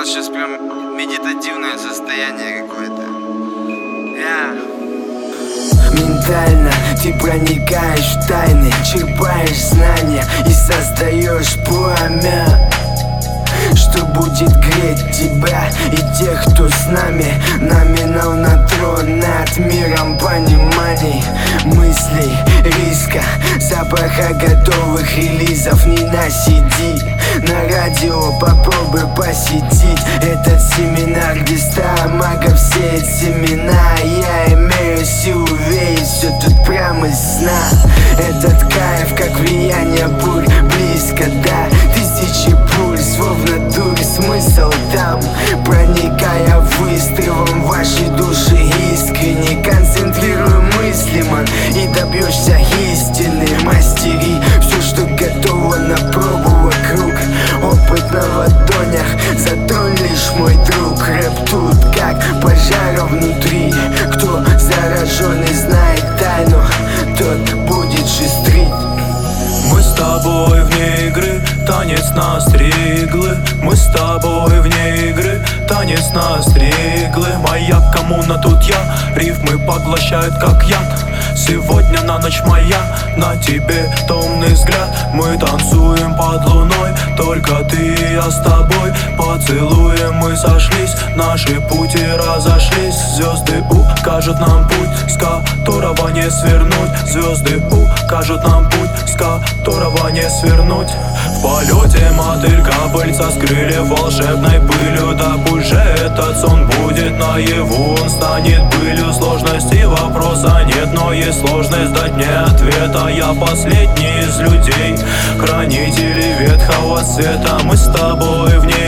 вас сейчас прям медитативное состояние какое-то. Ментально ты проникаешь в тайны, черпаешь знания и создаешь пламя, что будет греть тебя и тех, кто с нами. Номинал на трон над миром пониманий, мыслей, риска, запаха готовых релизов. Не на CD, на радио попробуй посетить этот семинар, где 100 магов сеет семена. Я имею силу верить, все тут прямо из сна. Этот кайф, как влияние бурь, близко до тысячи пульс. В натуре смысл там, проникая выстрелом в ваши души искренне. Концентрируй мысли, ман, и добьешься истины. Мастери все, что готово на пробу вокруг. Опыт на ладонях, затронь лишь мой друг. Рэп тут как пожар внутри. Кто заражен и знает тайну, тот будет шестрить. Мы с тобой вне игры, танец на стриглы. Мы с тобой вне игры, танец на стриглы. Моя коммуна, тут я, рифмы поглощают как яд. Сегодня на ночь моя, на тебе томный взгляд. Мы танцуем под луной, только ты и я с тобой. Поцелуем мы сошлись, наши пути разошлись. Звезды укажут нам путь, с которого не свернуть. Звезды укажут нам путь, с которого не свернуть. В полете мотылька пыльца с крыльев волшебной пылью. Да пусть же этот сон будет наяву, он станет былью. Сложности вопроса нет, но есть сложность дать мне ответа. Я последний из людей, хранители ветхого света. Мы с тобой вне